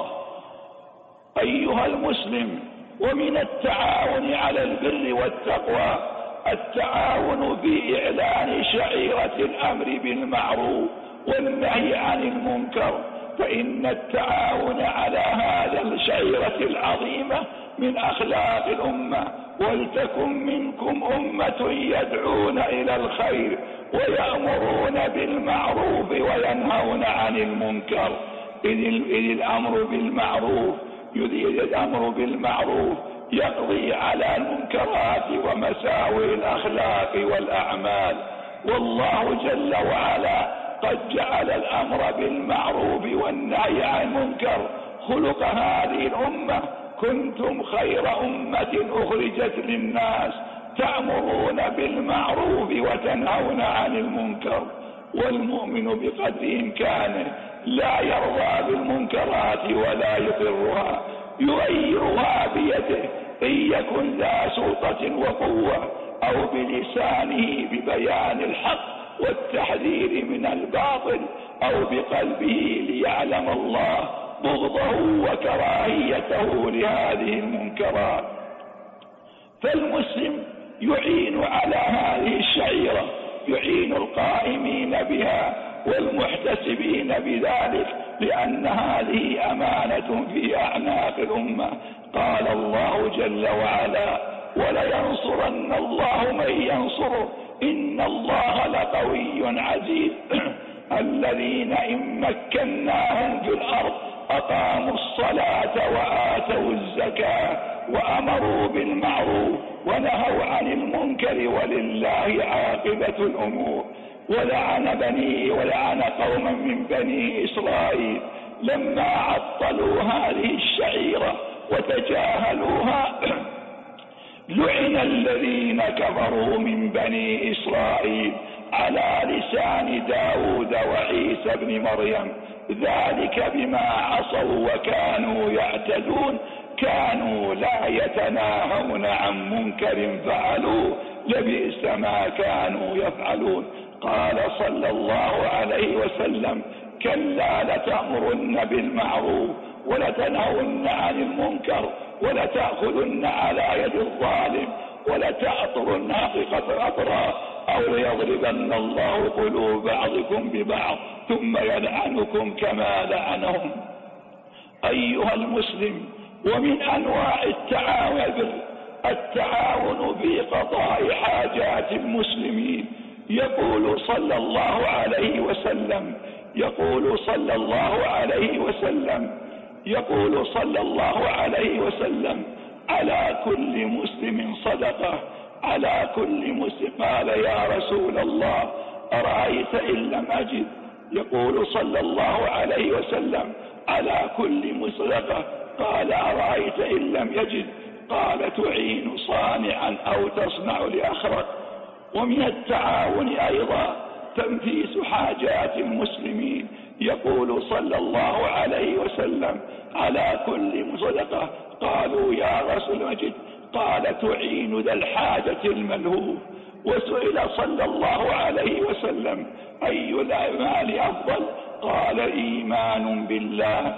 أيها المسلم، ومن التعاون على البر والتقوى التعاون في إعلان شعيرة الأمر بالمعروف والنهي عن المنكر، فإن التعاون على هذا الشعيرة العظيمة من أخلاق الأمة. ولتكن منكم أمة يدعون إلى الخير ويأمرون بالمعروف وينهون عن المنكر. إذ الأمر بالمعروف يريد الأمر بالمعروف يقضي على المنكرات ومساوئ الأخلاق والأعمال. والله جل وعلا قد جعل الأمر بالمعروف والنهي عن المنكر خلق هذه الأمة. كنتم خير أمة أخرجت للناس تأمرون بالمعروف وتنهون عن المنكر. والمؤمن بقدر إمكانه لا يرضى بالمنكرات ولا يقرها، يغيرها بيده إن يكن ذا سلطة وقوة، أو بلسانه ببيان الحق والتحذير من الباطل، أو بقلبه ليعلم الله بغضه وكراهيته لهذه المنكرات. فالمسلم يعين على هذه الشعيرة، يعين القائمين بها والمحتسبين بذلك، لأن هذه أمانة في أعناق الأمة. قال الله جل وعلا: ولينصرن الله من ينصره إن الله لقوي عزيز. الذين إن مكناهم في الأرض أقاموا الصلاة وآتوا الزكاة وأمروا بالمعروف ونهوا عن المنكر ولله عاقبة الأمور. ولعن بني ولعن قوما من بني إسرائيل لما عطلوا هذه الشعيرة وتجاهلوها. لعن الذين كفروا من بني إسرائيل على لسان داود وعيسى بن مريم، ذلك بما عصوا وكانوا يعتدون، كانوا لا يتناهون عن منكر فعلوه، لبئس ما كانوا يفعلون. قال صلى الله عليه وسلم: كلا لتأمرن بالمعروف ولتنهون عن المنكر ولتأخذن على يد الظالم ولتعطرن حقيقة الأطراف أو ليضربن الله قلوب بعضكم ببعض ثم يلعنكم كما لعنهم. أيها المسلم، ومن أنواع التعاون التعاون في قضاء حاجات المسلمين. يقول صلى الله عليه وسلم يقول صلى الله عليه وسلم يقول صلى الله عليه وسلم على كل مسلم صدقة، على كل مسلم. قال: يا رسول الله أرأيت إن لم أجد؟ يقول صلى الله عليه وسلم: على كل صدقة. قال: أرأيت إن لم يجد؟ قال: تعين صانعا أو تصنع لأخرك. ومن التعاون أيضا تنفيس حاجات المسلمين. يقول صلى الله عليه وسلم: على كل صدقة. قالوا: يا رسول مجد؟ قال: تعين ذا الحاجة الملهوف. وسئل صلى الله عليه وسلم: أي الأعمال أفضل؟ قال: إيمان بالله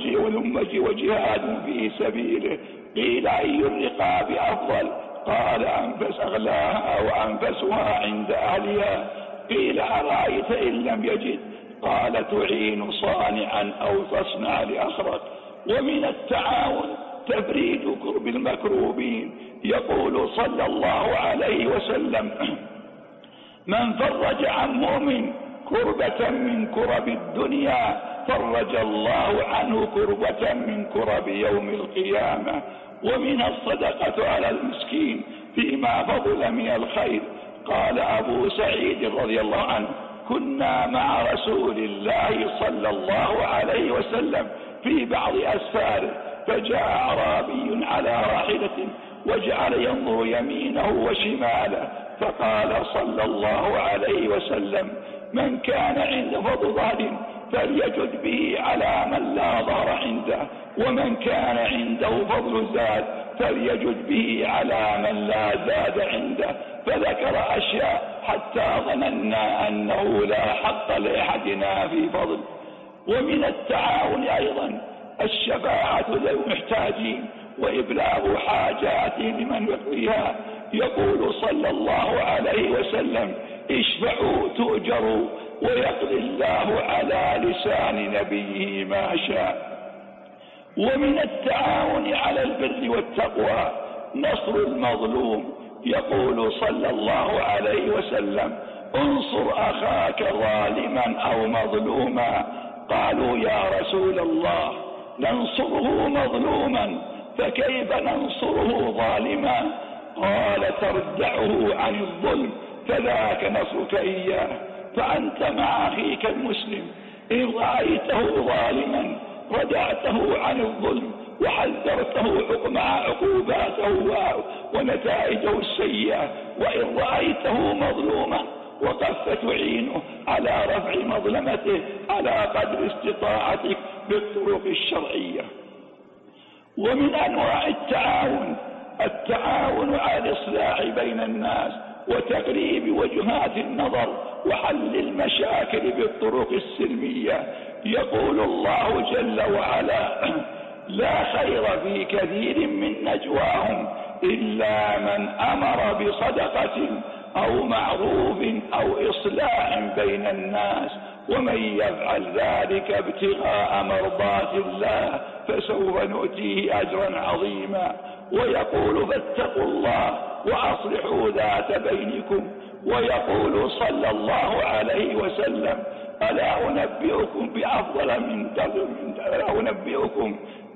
وجهاد في سبيله. قيل: أي الرقاب أفضل؟ قال: أنفس أغلاها وأنفسها عند أهلها. قيل: أرأيت إن لم يجد؟ قال: تعين صانعا أو تصنع لأخرك. ومن التعاون تفريج كرب المكروبين. يقول صلى الله عليه وسلم: من فرج عن مؤمن كربة من كرب الدنيا فرج الله عنه كربة من كرب يوم القيامة. ومن الصدقة على المسكين فيما فضل من الخير. قال أبو سعيد رضي الله عنه: كنا مع رسول الله صلى الله عليه وسلم في بعض أسفاره، فجاء أعرابي على راحلة وجعل ينظر يمينه وشماله، فقال صلى الله عليه وسلم: من كان عنده فضل ظهر فليجد به على من لا ظهر عنده، ومن كان عنده فضل زاد فليجد به على من لا زاد عنده. فذكر أشياء حتى ظننا أنه لا حق لأحدنا في فضل. ومن التعاون أيضا الشفاعة للمحتاجين وإبلاغ حاجاتهم لمن يقضيها. يقول صلى الله عليه وسلم: اشفعوا تؤجروا، ويقضي الله على لسان نبيه ما شاء. ومن التعاون على البر والتقوى نصر المظلوم، يقول صلى الله عليه وسلم: انصر أخاك ظالما أو مظلوما. قالوا: يا رسول الله، ننصره مظلوما فكيف ننصره ظالما؟ قال: تردعه عن الظلم فذاك نصرك إياه. فأنت مع أخيك المسلم إن رأيته ظالما ردعته عن الظلم وحذرته مع عقوباته ونتائجه السيئة، وإن رأيته مظلوما وقفت تعينه على رفع مظلمته على قدر استطاعتك بالطرق الشرعية. ومن أنواع التعاون التعاون على الإصلاح بين الناس وتقريب وجهات النظر وحل المشاكل بالطرق السلمية. يقول الله جل وعلا: لا خير في كثير من نجواهم إلا من أمر بصدقة أو معروف أو إصلاح بين الناس، ومن يفعل ذلك ابتغاء مرضات الله فسوف نؤتيه أجرا عظيما. ويقول: فاتقوا الله وأصلحوا ذات بينكم. ويقول صلى الله عليه وسلم: ألا أنبئكم بأفضل من ألا أنبئكم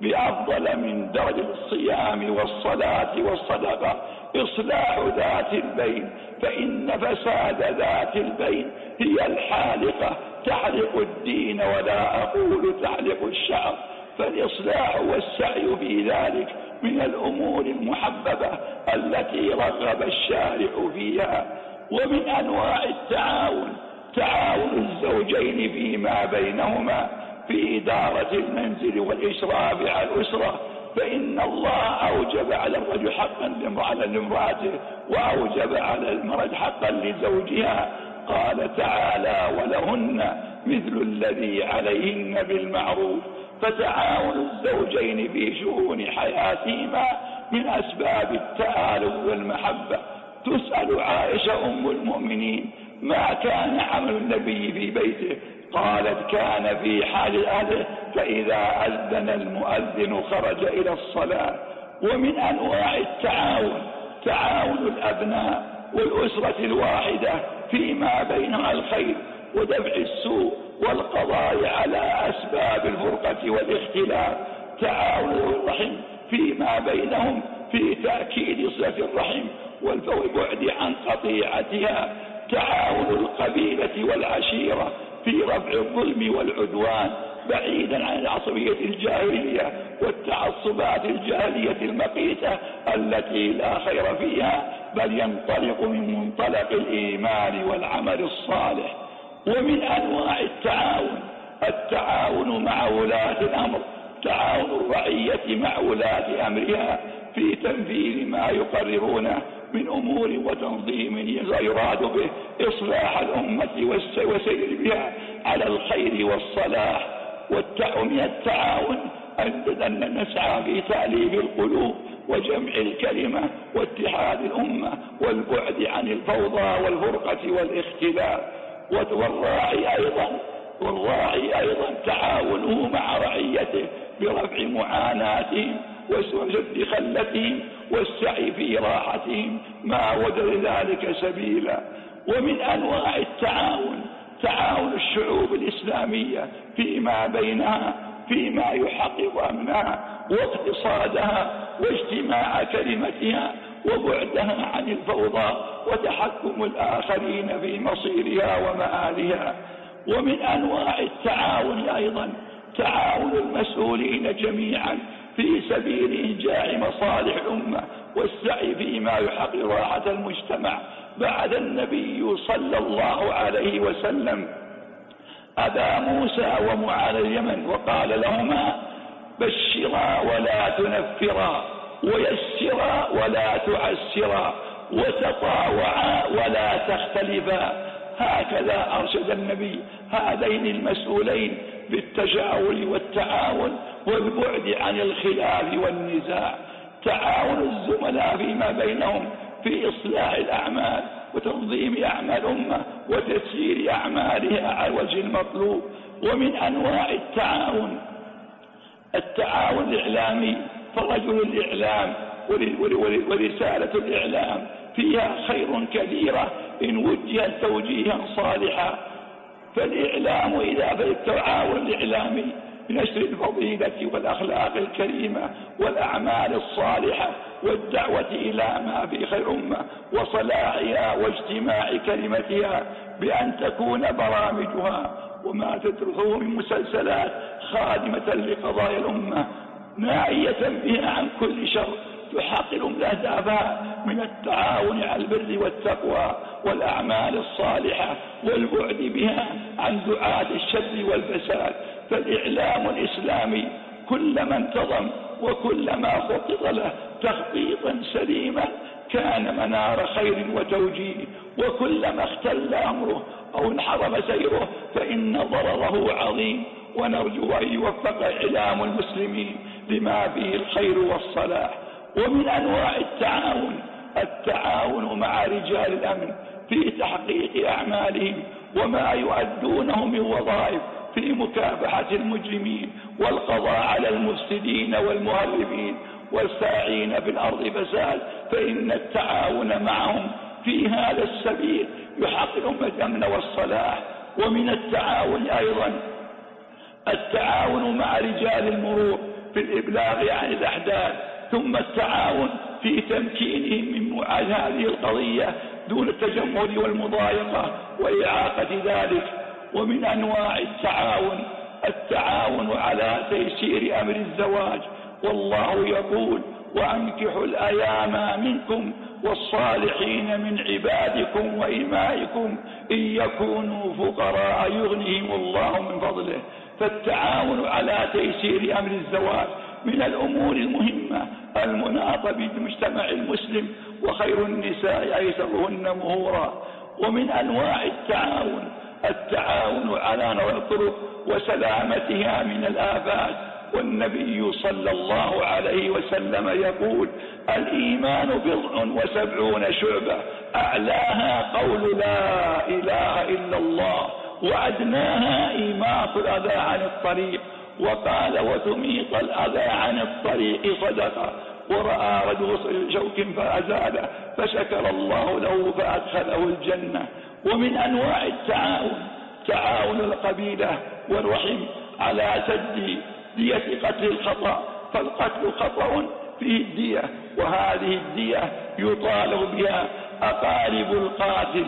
بأفضل من درجة الصيام والصلاة والصدقة إصلاح ذات البين، فإن فساد ذات البين هي الحالقة تحلق الدين، ولا أقول تحلق الشعر. فالإصلاح والسعي في ذلك من الأمور المحببة التي رغب الشارع فيها. ومن أنواع التعاون تعاون الزوجين فيما بينهما في إدارة المنزل والإشراف على الأسرة، فإن الله أوجب على الرجل حقا على امرأته وأوجب على المرأة حقا لزوجها. قال تعالى: ولهن مثل الذي عليهن بالمعروف. فتعاون الزوجين في شؤون حياتهما من أسباب التآلف والمحبة. تسأل عائشة أم المؤمنين: ما كان عمل النبي في بيته؟ قالت: كان في حال أهله فإذا أذن المؤذن خرج إلى الصلاة. ومن أنواع التعاون تعاون الأبناء والأسرة الواحدة فيما بينها الخير ودفع السوء والقضاء على أسباب الفرقة والاختلاف. تعاون الرحم فيما بينهم في تأكيد صلة الرحم والبعد عن قطيعتها. تعاون القبيلة والعشيرة في رفع الظلم والعدوان بعيدا عن العصبية الجاهلية والتعصبات الجاهلية المقيتة التي لا خير فيها، بل ينطلق من منطلق الإيمان والعمل الصالح. ومن أنواع التعاون التعاون مع ولاة الأمر، تعاون الرعية مع ولاة أمرها في تنفيذ ما يقررونه من أمور وتنظيم يراد به إصلاح الأمة والسير بها على الخير والصلاح. ومن التعاون أن نسعى في تأليف القلوب وجمع الكلمة واتحاد الأمة والبعد عن الفوضى والفرقة والاختلاف. والراعي أيضا والراعي أيضا تعاونه مع رعيته برفع معاناتهم وسد خلتهم والسعي في راحتهم ما وجد ذلك سبيلا. ومن أنواع التعاون تعاون الشعوب الإسلامية فيما بينها فيما يحقق أمنها واقتصادها واجتماع كلمتها وبعدها عن الفوضى وتحكم الآخرين في مصيرها ومآلها. ومن أنواع التعاون أيضا تعاون المسؤولين جميعا في سبيل إنجاح مصالح الأمة والسعي فيما يحقق راحة المجتمع. بعد النبي صلى الله عليه وسلم أبا موسى ومعاذ اليمن وقال لهما: بشرا ولا تنفرا، ويسرا ولا تعسرا، وتطاوعا ولا تختلفا. هكذا أرشد النبي هذين المسؤولين بالتشاور والتعاون والبعد عن الخلاف والنزاع. تعاون الزملاء فيما بينهم في إصلاح الأعمال وتنظيم أعمال الأمة وتسيير أعمالها على الوجه المطلوب. ومن أنواع التعاون التعاون الإعلامي، فرجل الإعلام ورسالة الإعلام فيها خير كثيرة إن وجهت توجيها صالحا. فالإعلام إذا فالتعاون الإعلامي بنشر الفضيلة والأخلاق الكريمة والأعمال الصالحة والدعوة إلى ما في خير أمة وصلاحها واجتماع كلمتها، بأن تكون برامجها وما تدرسه من مسلسلات خادمة لقضايا الأمة ناعية بها عن كل شر، تحقق الأهداف من التعاون على البر والتقوى والأعمال الصالحة والبعد بها عن دعاة الشر والفساد. فالإعلام الإسلامي كلما انتظم وكلما خطط له تخطيطا سليما كان منار خير وتوجيه، وكلما اختل أمره أو انحرم سيره فإن ضرره عظيم. ونرجو أن يوفق إعلام المسلمين لما فيه الخير والصلاح. ومن أنواع التعاون التعاون مع رجال الأمن في تحقيق أعمالهم وما يؤدونه من وظائف في مكافحة المجرمين والقضاء على المفسدين والمهربين والساعين في الأرض فساد، فإن التعاون معهم في هذا السبيل يحقق الأمن والصلاح. ومن التعاون أيضا التعاون مع رجال المرور في الإبلاغ عن الأحداث، ثم التعاون في تمكينهم من معالجة هذه القضية دون التجمهر والمضايقة وإعاقة ذلك. ومن أنواع التعاون التعاون على تيسير أمر الزواج، والله يقول: وأنكحوا الأيام منكم والصالحين من عبادكم وإمائكم إن يكونوا فقراء يغنيهم الله من فضله. فالتعاون على تيسير أمر الزواج من الأمور المهمة المناطة بالمجتمع المسلم، وخير النساء أيسرهن مهورا. ومن أنواع التعاون التعاون على نوع الطرق وسلامتها من الآفات، والنبي صلى الله عليه وسلم يقول: الإيمان بضع وسبعون شعبة، أعلاها قول لا إله إلا الله، وأدناها إيماط الأذى عن الطريق. وقال: وتميط الأذى عن الطريق صدقة. ورأى رجل شوك فأزاله فشكر الله له فأدخله الجنة. ومن أنواع التعاون تعاون القبيلة والرحم على سد دية قتل الخطأ، فالقتل خطأ فيه الدية، وهذه الدية يطالب بها أقارب القاتل،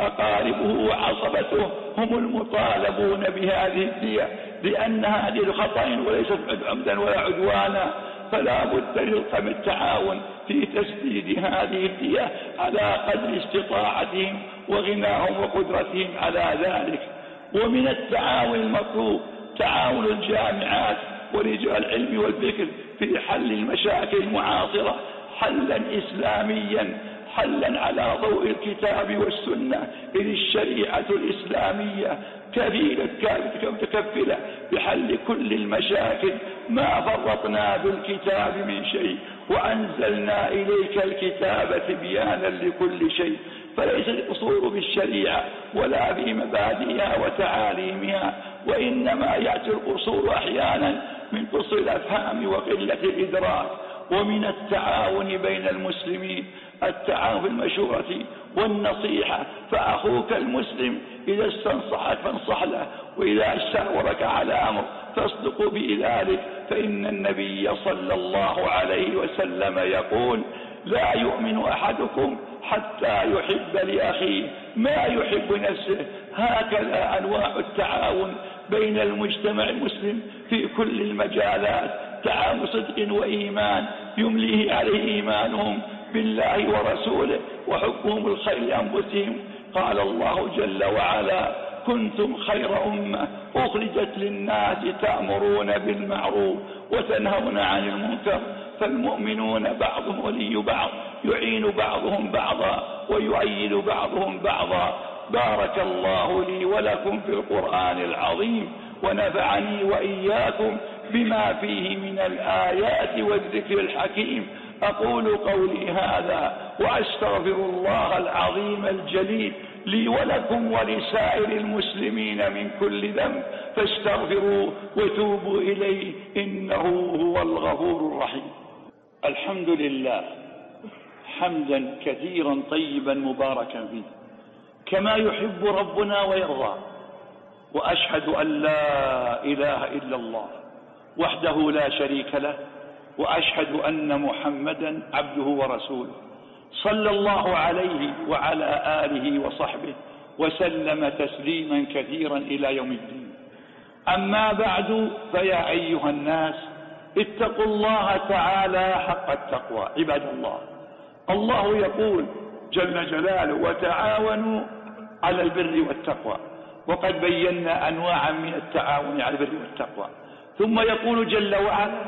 أقاربه وعصبته هم المطالبون بهذه الدية، لأن هذه الخطأ وليست عمدا ولا عدوانا، فلا بد من التعاون في تسديد هذه الدية على قدر استطاعتهم وغناهم وقدرتهم على ذلك. ومن التعاون المطلوب تعاون الجامعات ورجال العلم والفكر في حل المشاكل المعاصرة حلا إسلاميا، حلا على ضوء الكتاب والسنة، إذ الشريعة الإسلامية كفيلة متكفلة بحل كل المشاكل، ما فرطنا بالكتاب من شيء، وأنزلنا إليك الكتاب تبيانا لكل شيء. فليس القصور بالشريعة ولا في مبادئها وتعاليمها، وإنما يأتي القصور أحيانا من قصر الأفهام وقلة الإدراك. ومن التعاون بين المسلمين التعاون في المشورة والنصيحة، فأخوك المسلم إذا استنصحك فانصح له، وإذا استشارك على أمر فاصدق بذلك، فإن النبي صلى الله عليه وسلم يقول: لا يؤمن أحدكم حتى يحب لأخيه ما يحب نفسه. هكذا أنواع التعاون بين المجتمع المسلم في كل المجالات، تعاون صدق وإيمان يمليه عليه إيمانهم بالله ورسوله وحبهم الخير لأنفسهم. قال الله جل وعلا: كنتم خير أمة أخرجت للناس تأمرون بالمعروف وتنهون عن المنكر. فالمؤمنون بعضهم ولي بعض، يعين بعضهم بعضا ويؤيد بعضهم بعضا. بارك الله لي ولكم في القرآن العظيم، ونفعني وإياكم بما فيه من الآيات والذكر الحكيم. أقول قولي هذا وأستغفر الله العظيم الجليل لي ولكم ولسائر المسلمين من كل ذنب فاستغفروه وتوبوا إليه إنه هو الغفور الرحيم. الحمد لله حمدا كثيرا طيبا مباركا فيه كما يحب ربنا ويرضى، وأشهد أن لا إله إلا الله وحده لا شريك له، وأشهد أن محمدا عبده ورسوله صلى الله عليه وعلى آله وصحبه وسلم تسليما كثيرا إلى يوم الدين. أما بعد، فيا أيها الناس اتقوا الله تعالى حق التقوى. عباد الله، الله يقول جل جلاله: وتعاونوا على البر والتقوى، وقد بينا أنواعا من التعاون على البر والتقوى. ثم يقول جل وعلا: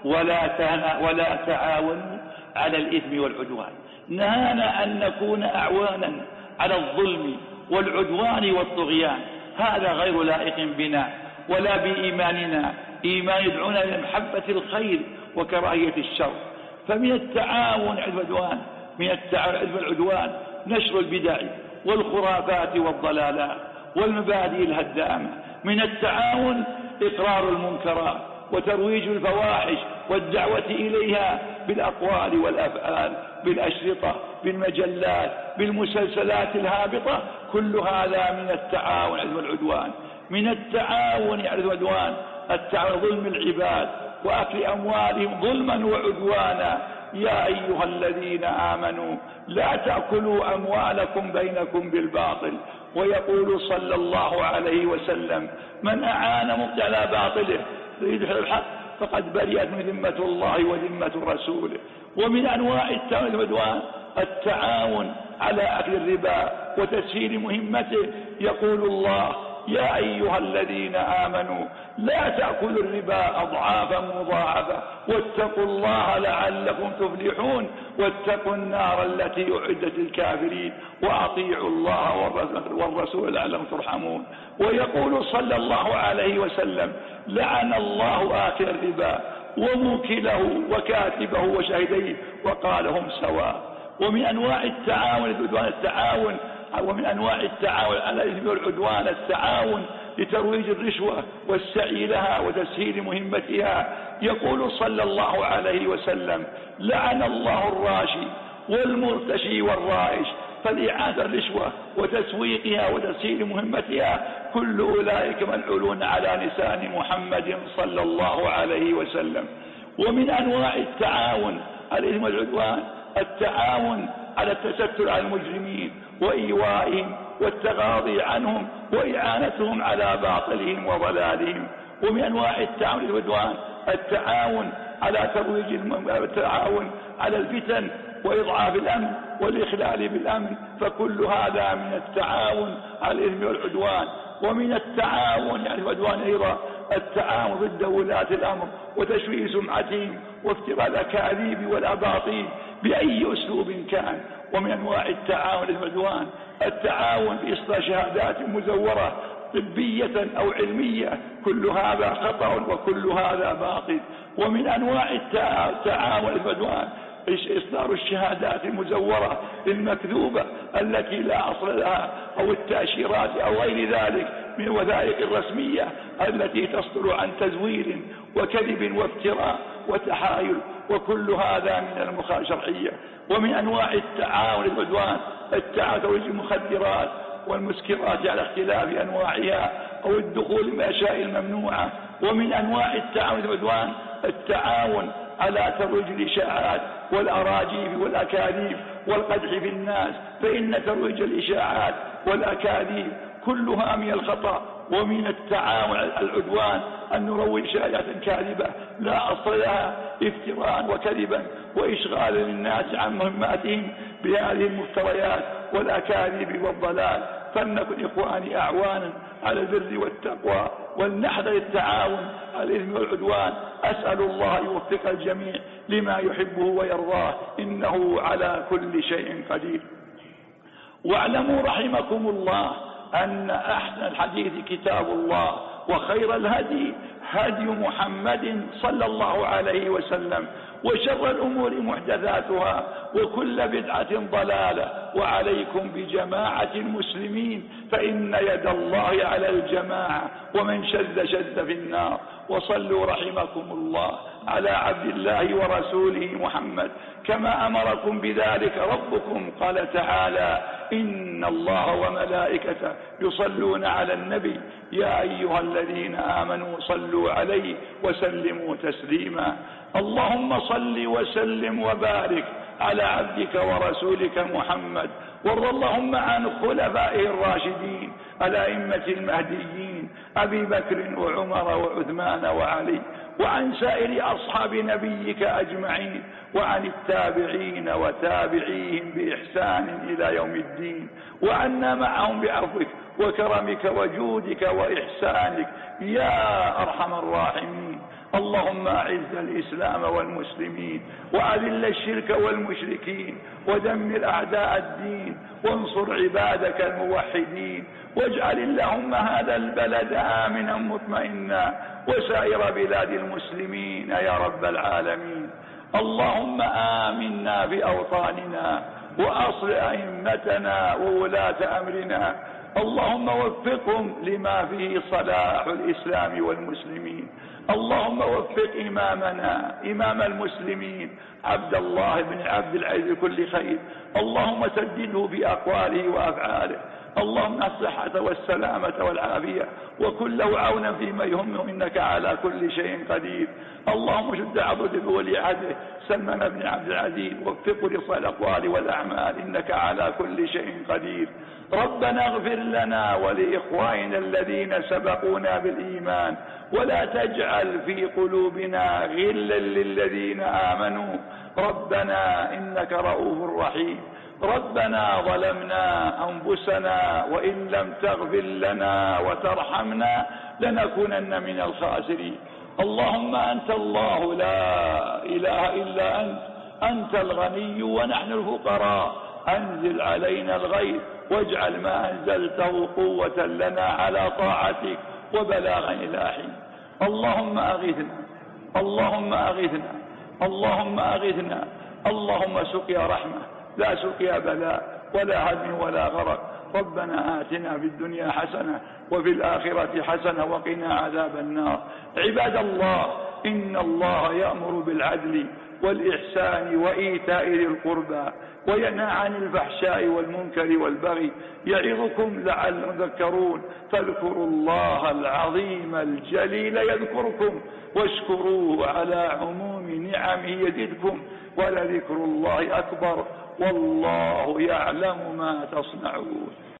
ولا ولا تعاونوا على الإثم والعدوان. نهانا أن نكون أعوانا على الظلم والعدوان والطغيان، هذا غير لائق بنا ولا بإيماننا. إيمان يدعونا إلى محبة الخير وكراهية الشر. فمن التعاون على العدوان من التعاون على العدوان نشر البدع والخرافات والضلالات والمبادئ الهدامة. من التعاون إقرار المنكرات وترويج الفواحش والدعوة إليها بالأقوال والأفعال، بالأشرطة، بالمجلات، بالمسلسلات الهابطة. كل هذا من التعاون على العدوان. من التعاون على العدوان التعاون ظلم العباد وأكل أموالهم ظلما وعدوانا. يا أيها الذين آمنوا لا تأكلوا أموالكم بينكم بالباطل. ويقول صلى الله عليه وسلم: من أعان مبتلى باطله ليدحض الحق فقد برئت من ذمة الله وذمة رسوله. ومن أنواع التعاون والعدوان التعاون على أكل الربا وتسهيل مهمته. يقول الله: يا أيها الذين آمنوا لا تأكلوا الربا أضعافا مضاعفة واتقوا الله لعلكم تفلحون واتقوا النار التي أعدت للكافرين وأطيعوا الله والرسول لعلكم ترحمون. ويقول صلى الله عليه وسلم: لعن الله آكل الربا وموكله وكاتبه وشاهديه وقال هم سواء. ومن أنواع التعاون التعاون ومن أنواع التعاون على الإثم والعدوان التعاون لترويج الرشوة والسعي لها وتسهيل مهمتها. يقول صلى الله عليه وسلم: لعن الله الراشي والمرتشي والرائش. فالإعادة الرشوة وتسويقها وتسهيل مهمتها كل أولئك ملعونون على لسان محمد صلى الله عليه وسلم. ومن أنواع التعاون على الإثم والعدوان التعاون على التستر على المجرمين وإيوائهم والتغاضي عنهم وإعانتهم على باطلهم وضلالهم. ومن أنواع التعاون والعدوان التعاون على ترويج التعاون على الفتن وإضعاف الأمن والإخلال بالأمن. فكل هذا من التعاون على الإثم والعدوان. ومن التعاون يعني العدوان أيضا التعاون ضد ولاة الأمر وتشويه سمعتهم وافتراء الأكاذيب والأباطيل بأي أسلوب كان. ومن أنواع التعاون والعدوان التعاون بإصلاح شهادات مزورة طبية أو علمية. كل هذا خطأ وكل هذا باطل. ومن أنواع التعاون والعدوان إصدار الشهادات المزورة المكذوبة التي لا أصل لها أو التأشيرات أو غير ذلك من الوثائق الرسمية التي تصدر عن تزوير وكذب وافتراء وتحايل. وكل هذا من المخالفة الشرعية. ومن أنواع التعاون والعدوان التعاون المخدرات والمسكرات على اختلاف أنواعها أو الدخول بالأشياء الممنوعة. ومن أنواع التعاون والعدوان التعاون على ترويج الإشاعات والأراجيف والأكاذيب والقدح في الناس. فإن ترويج الإشاعات والأكاذيب كلها من الخطأ. ومن التعاون العدوان أن نروج شائعات كاذبة لا أصل لها افتراء وكذبا وإشغال للناس عن مهماتهم بهذه المفتريات والأكاذيب والضلال. فلنكن إخواني أعوانا على البر والتقوى ولنحذر التعاون على الإثم والعدوان. أسأل الله يوفق الجميع لما يحبه ويرضاه إنه على كل شيء قدير. واعلموا رحمكم الله أن أحسن الحديث كتاب الله وخير الهدي هدي محمد صلى الله عليه وسلم وشر الأمور محدثاتها وكل بدعة ضلالة. وعليكم بجماعة المسلمين فإن يد الله على الجماعة ومن شذ شذ في النار. وصلوا رحمكم الله على عبد الله ورسوله محمد كما أمركم بذلك ربكم. قال تعالى: إن الله وملائكته يصلون على النبي يا أيها الذين آمنوا صلوا عليه وسلموا تسليما. اللهم صل وسلم وبارك على عبدك ورسولك محمد، وارض اللهم عن خلفائه الراشدين الأئمة المهديين أبي بكر وعمر وعثمان وعلي، وعن سائر أصحاب نبيك أجمعين، وعن التابعين وتابعيهم بإحسان إلى يوم الدين، وعنا معهم بعفوك وكرمك وجودك وإحسانك يا أرحم الراحمين. اللهم أعز الإسلام والمسلمين وأذل الشرك والمشركين ودمر أعداء الدين وانصر عبادك الموحدين، واجعل اللهم هذا البلد آمنا مطمئنا وسائر بلاد المسلمين يا رب العالمين. اللهم آمنا في أوطاننا وأصل أئمتنا وولاة أمرنا، اللهم وفقهم لما فيه صلاح الإسلام والمسلمين. اللهم وفق إمامنا إمام المسلمين عبد الله بن عبد العزيز كل خير، اللهم سدده في أقواله وأفعاله، اللهم الصحة والسلامة والعافية وكله عونا فيما يهمه إنك على كل شيء قدير. اللهم شد عضده ولي عهده سلمان بن عبد العزيز وفقه لصالح الأقوال والأعمال إنك على كل شيء قدير. ربنا اغفر لنا ولإخواننا الذين سبقونا بالإيمان ولا تجعل في قلوبنا غلا للذين آمنوا ربنا إنك رؤوف رحيم. ربنا ظلمنا أنفسنا وإن لم تغفر لنا وترحمنا لنكونن من الخاسرين. اللهم أنت الله لا إله إلا أنت، أنت الغني ونحن الفقراء، أنزل علينا الغيث واجعل ما أنزلته قوة لنا على طاعتك وبلاغا إلى حين. اللهم أغثنا اللهم أغثنا اللهم أغثنا اللهم سقيا رحمة لا سقيا بلاء ولا هدم ولا غرق. ربنا آتنا في الدنيا حسنة وفي الآخرة حسنة وقنا عذاب النار. عباد الله، إن الله يأمر بالعدل والإحسان وإيتاء ذي القربى وينهى عن الفحشاء والمنكر والبغي يعظكم لعلكم تذكرون. فاذكروا الله العظيم الجليل يذكركم واشكروه على عموم نعمه يزدكم ولذكر الله أكبر والله يعلم ما تصنعون.